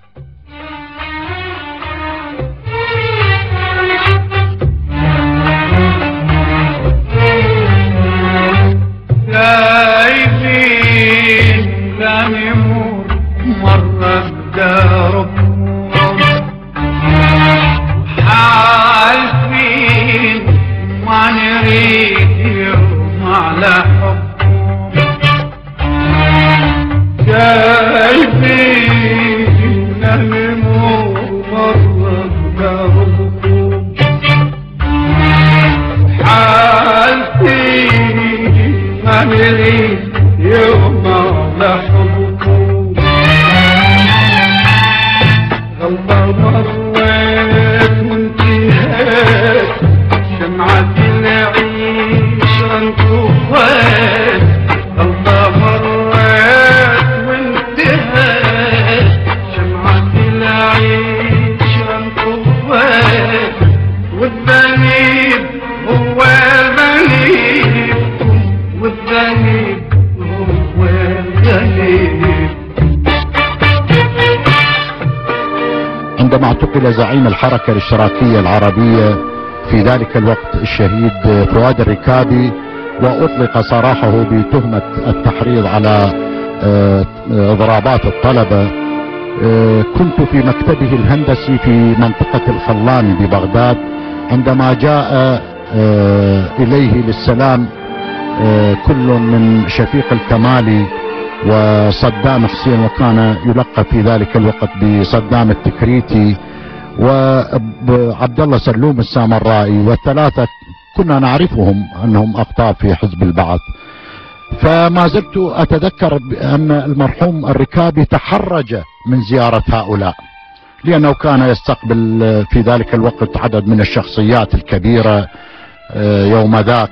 عندما اعتقل زعيم الحركة الاشتراكية العربية في ذلك الوقت الشهيد فؤاد الركابي وأطلق سراحه بتهمة التحريض على إضرابات الطلبة، كنت في مكتبه الهندسي في منطقة الخلاني ببغداد عندما جاء إليه للسلام كل من شفيق الكمالي وصدام حسين، وكان يلقب في ذلك الوقت بصدام التكريتي، وعبد الله سلوم السامرائي، والثلاثة كنا نعرفهم أنهم أقطاب في حزب البعث. فما زلت أتذكر أن المرحوم الركابي تحرج من زيارة هؤلاء لأنه كان يستقبل في ذلك الوقت عدد من الشخصيات الكبيرة يوم ذاك،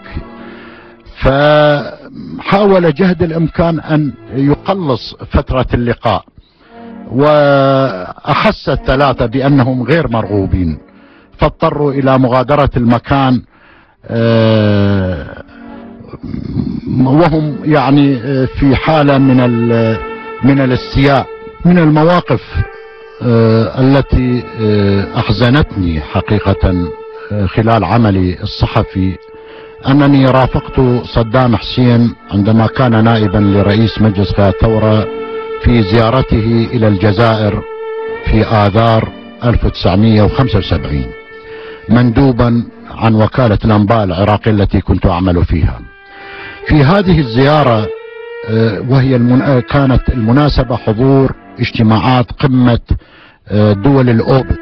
فحاول جهد الإمكان أن يقلص فترة اللقاء، وأحس الثلاثة بأنهم غير مرغوبين فاضطروا إلى مغادرة المكان، وهم يعني في حالة من الاستياء. من المواقف التي أحزنتني حقيقة خلال عملي الصحفي أنني رافقت صدام حسين عندما كان نائبا لرئيس مجلس قيادة الثورة في زيارته إلى الجزائر في آذار 1975 مندوبا عن وكالة الأنباء العراقية التي كنت أعمل فيها. في هذه الزيارة وهي كانت المناسبة حضور اجتماعات قمة دول الأوبك،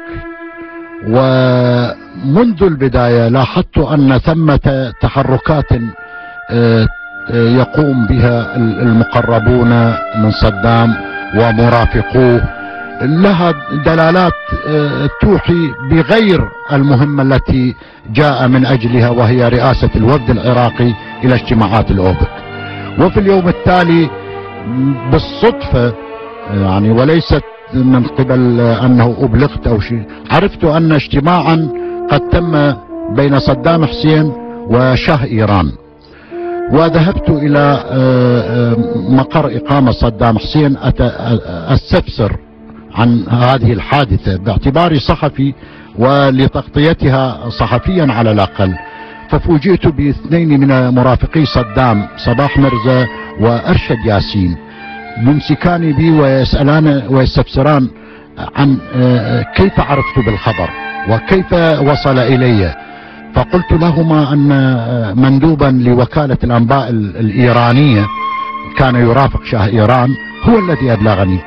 ومنذ البداية لاحظت أن ثمة تحركات يقوم بها المقربون من صدام ومرافقوه لها دلالات توحي بغير المهمة التي جاء من أجلها، وهي رئاسة الوفد العراقي إلى اجتماعات الأوبك. وفي اليوم التالي بالصدفة يعني وليست من قبل أنه أبلغت أو شيء، عرفت أن اجتماعا قد تم بين صدام حسين وشاه إيران، وذهبت إلى مقر إقامة صدام حسين أستفسر عن هذه الحادثة باعتباري صحفي ولتغطيتها صحفيا على الأقل. ففوجئت باثنين من مرافقي صدام، صباح مرزا وأرشد ياسين، ممسكان بي ويستفسران عن كيف عرفت بالخبر وكيف وصل إلي. فقلت لهما أن مندوبا لوكالة الأنباء الإيرانية كان يرافق شاه إيران هو الذي أبلغني.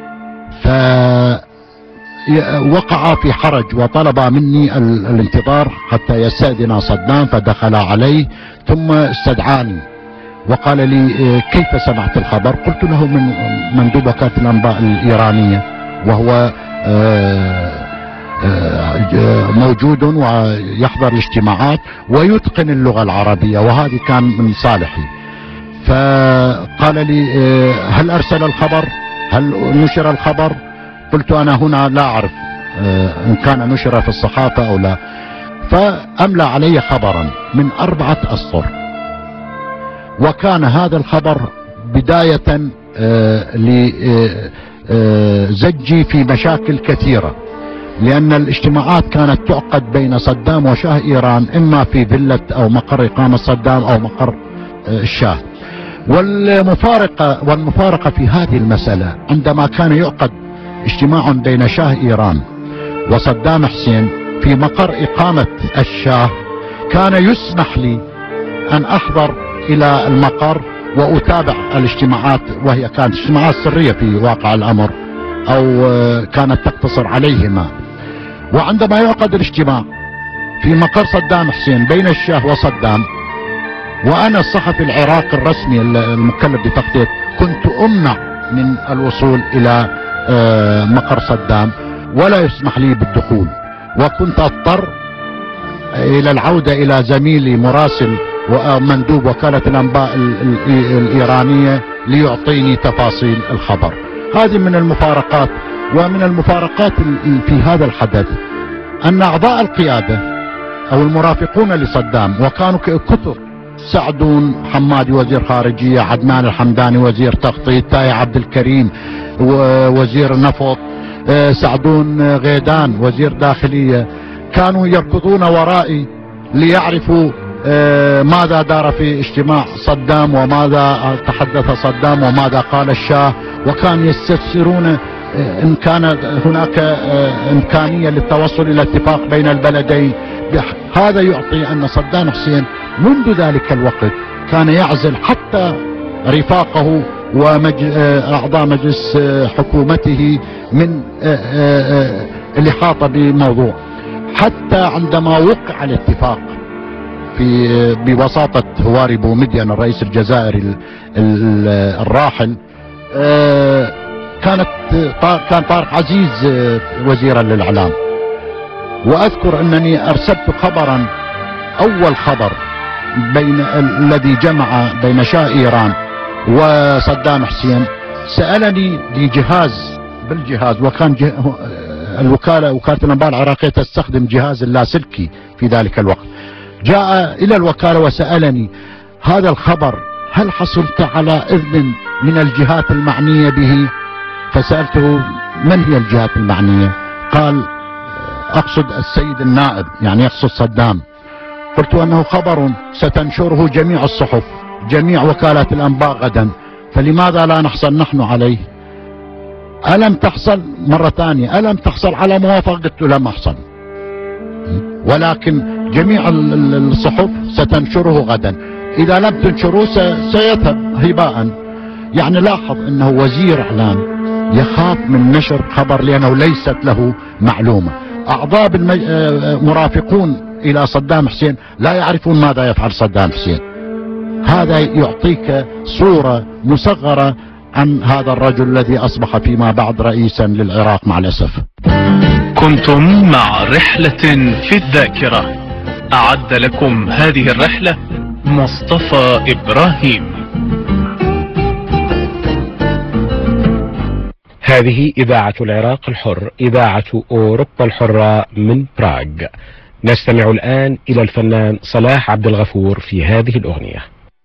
فوقع في حرج وطلب مني الانتظار حتى يستأذن صدام، فدخل علي ثم استدعاني وقال لي كيف سمعت الخبر؟ قلت له من مندوب وكالة الأنباء الإيرانية، وهو موجود ويحضر الاجتماعات ويتقن اللغة العربية، وهذه كان من صالحي. فقال لي هل أرسل الخبر؟ هل نشر الخبر؟ قلت أنا هنا لا أعرف إن كان نشر في الصحافة أو لا. فأملى علي خبرا من 4 أسطر، وكان هذا الخبر بداية لزجي في مشاكل كثيرة، لأن الاجتماعات كانت تعقد بين صدام وشاه إيران، إما في فيلة أو مقر إقامة صدام أو مقر الشاه. والمفارقة في هذه المسألة عندما كان يعقد اجتماع بين شاه إيران وصدام حسين في مقر إقامة الشاه، كان يسمح لي أن أحضر إلى المقر وأتابع الاجتماعات، وهي كانت اجتماعات سرية في واقع الأمر، أو كانت تقتصر عليهما. وعندما يعقد الاجتماع في مقر صدام حسين بين الشاه وصدام، وأنا الصحفي العراقي الرسمي المكلف بتغطية، كنت أمنع من الوصول إلى مقر صدام ولا يسمح لي بالدخول، وكنت أضطر إلى العودة إلى زميلي مراسل ومندوب وكالة الأنباء الإيرانية ليعطيني تفاصيل الخبر. هذه من المفارقات. ومن المفارقات في هذا الحدث أن أعضاء القيادة أو المرافقون لصدام، وكانوا كثر، سعدون حمادي وزير خارجية، عدنان الحمداني وزير تخطيط، تاي عبد الكريم وزير نفط، سعدون غيدان وزير داخلية، كانوا يركضون ورائي ليعرفوا ماذا دار في اجتماع صدام، وماذا تحدث صدام، وماذا قال الشاه، وكانوا يستفسرون إن كان هناك إمكانية للتوصل إلى اتفاق بين البلدين. هذا يعطي أن صدام حسين منذ ذلك الوقت كان يعزل حتى رفاقه وأعضاء مجلس حكومته من الإحاطة بموضوع، حتى عندما وقع الاتفاق بوساطة هواري بومدين الرئيس الجزائري الراحل، كان طارق عزيز وزيرا للإعلام. وأذكر أنني أرسلت خبرا، أول خبر الذي جمع بين شاه إيران وصدام حسين، سألني لجهاز بالجهاز، وكان وكالة الأنباء العراقية تستخدم جهاز اللاسلكي في ذلك الوقت، جاء إلى الوكالة وسألني هذا الخبر هل حصلت على إذن من الجهات المعنية به؟ فسألته من هي الجهات المعنية؟ قال أقصد السيد النائب، يعني يقصد صدام. قلت أنه خبر ستنشره جميع الصحف، جميع وكالات الأنباء غدا، فلماذا لا نحصل نحن عليه؟ ألم تحصل مرة ثانية، ألم تحصل على موافقة؟ قلت لم أحصل، ولكن جميع الصحف ستنشره غدا، إذا لم تنشروه سيذهب هباء. يعني لاحظ أنه وزير إعلام يخاف من نشر خبر لأنه ليست له معلومة. أعضاء مرافقون إلى صدام حسين لا يعرفون ماذا يفعل صدام حسين. هذا يعطيك صورة مصغرة عن هذا الرجل الذي أصبح فيما بعد رئيسا للعراق مع الأسف. كنتم مع رحلة في الذاكرة، أعد لكم هذه الرحلة مصطفى إبراهيم. هذه إذاعة العراق الحر، إذاعة أوروبا الحرة من براغ. نستمع الآن إلى الفنان صلاح عبد الغفور في هذه الأغنية.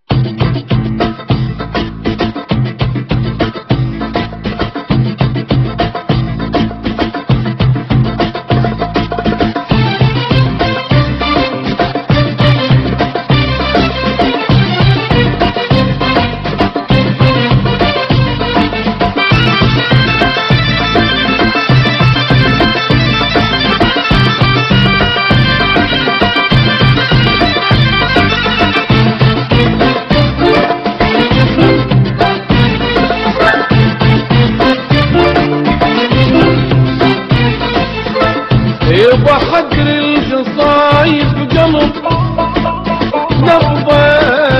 وحجر القصايد بقلب نبضة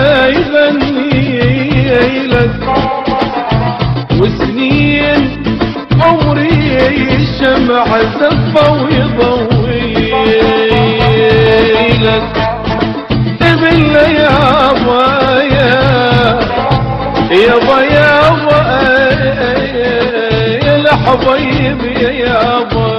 يغني لك، وسنين عمري شمع زفة ويضوي لك. تبل يا ضايا يابا يابا يا الحبايب يا يابا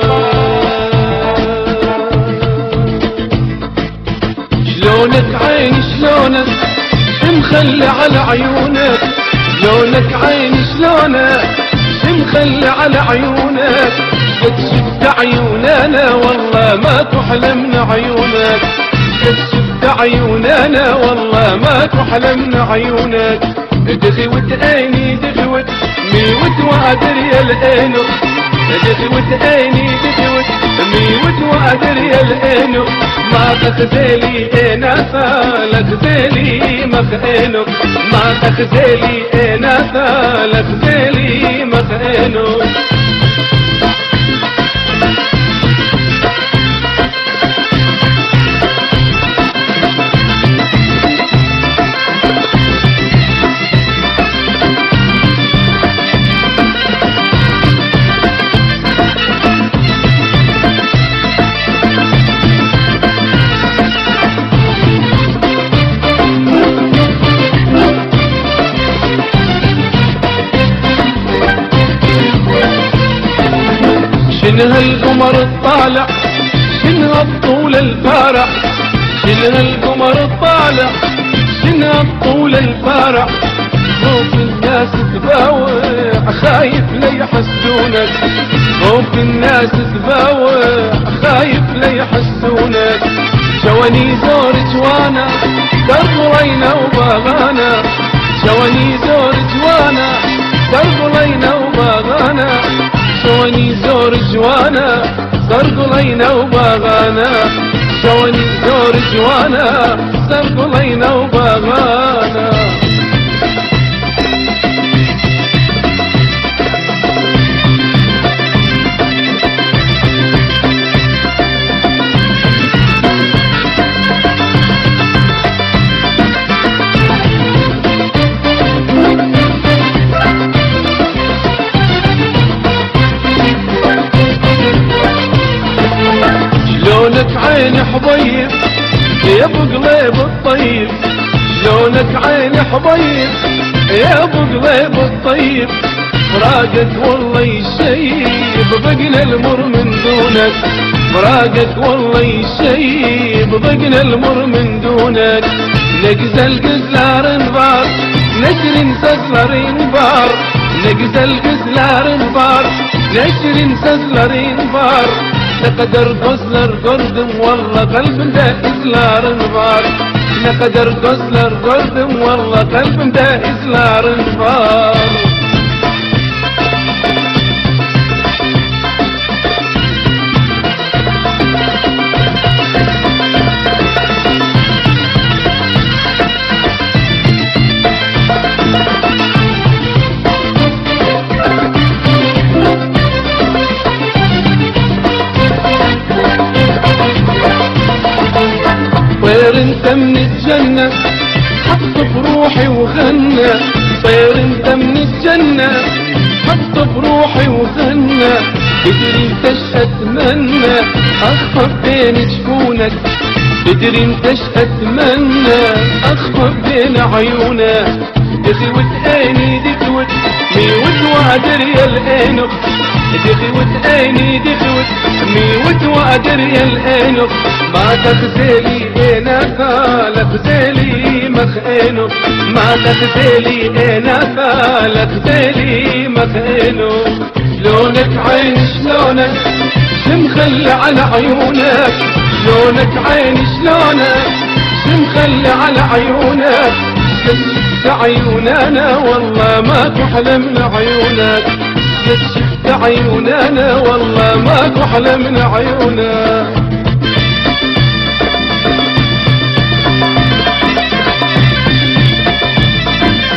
شلونك عيني شلونك مخلي على عيونك شلونك عيني شلونك مخلي على عيونك قد شفت عيوننا والله ما تحلمنا عيونك قد شفت عيوننا والله ما تحلمنا عيونك دخوت عيني دخوت ميوت وادر يا العينو دخوت عيني دخوت ميوت وادر يا العينو ما تخزلي انا ثالث زيلي مخينو ما تخزلي انا ثالث زيلي مخينو شنها القمر الطالع شنها الطول الفارع شنها القمر الطالع شنها الطول الفارع خوف الناس تباوع خايف لا يحسدونك خوف الناس تباوع خايف لا يحسدونك شواني زور جوانا درب رينا وباغانا شواني زور جوانا درب رينا وباغانا شواني زور جوانا صرق لينا وباغانا شواني زور جوانا صرق لينا وباغانا شلونك عيني حبيب يا ابو قليب الطيب شلونك عيني حبيب يا ابو قليب الطيب فراقك والله يشيب بقنا المر من دونك فراقك والله يشيب بقنا المر من دونك نقزل قزلار انبار نشر سزلر انبار نقزل قزلار انبار نشر سزلر انبار نقدر قزلر قردم والله قلب ده إزلار انبار نقدر قزلر قردم والله قلب ده إزلار انبار طير انت من الجنة حط بروحي وغنى طير انت من الجنة حط بروحي وغنى ادري انت ايش اتمنى اخفى بين جفونك ادري انت ايش اتمنى اخفى بين عيونك دخوت عيني دخوت ميوت وادر يا العينك دخوت عيني دخوت ميوت وادر يا العينك ما تخزلي انا خالك زيلي مخينو ما تخزلي انا خالك زيلي مخينو شلونك عين شلونك مخلي على عيونك شلونك عين شلونك مخلي على عيونك شفت عيوننا والله ما تحلمنا عيونك شفت عيوننا والله ما تحلمنا عيونك